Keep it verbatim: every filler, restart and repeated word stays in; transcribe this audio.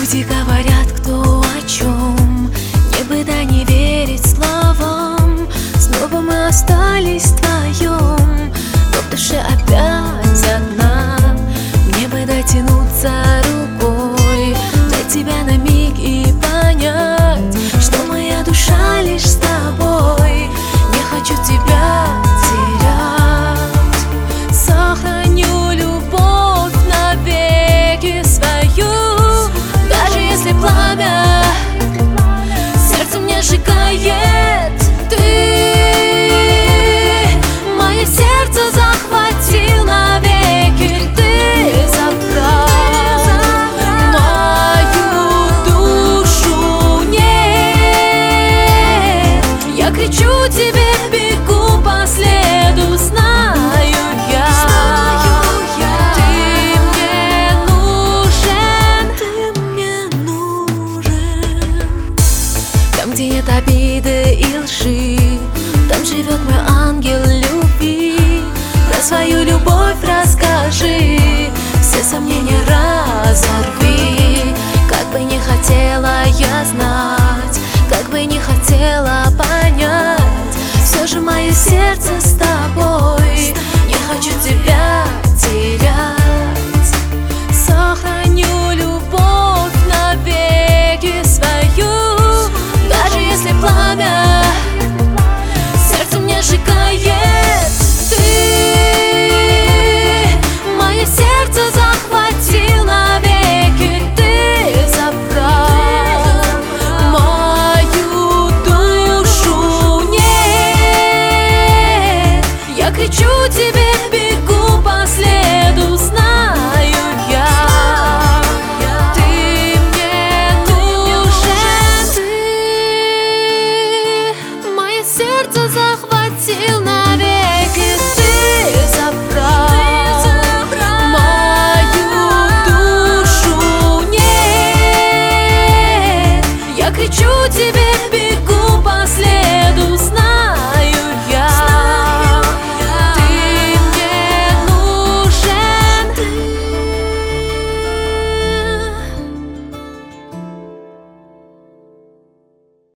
Люди говорят, кто о чем, не бы да не верить словам. Снова мы остались вдвоем, но в душе опять одна. Мне бы дотянуться рукой до тебя на миг и понять, что моя душа лишь с тобой. Не хочу тебя терять, сохраню любовь навеки свою. Даже если пламя сердце мне сжигает, ты мое сердце захватил навеки. Ты забрал мою душу, нет. Я кричу тебе, бегу по следу, знаю я. Ты мне нужен, ты мне нужен. Там, где нет обиды и лжи, там живет мой ангел любви. Про свою любовь расскажи, все сомнения разорви. Как бы не хотела я знать,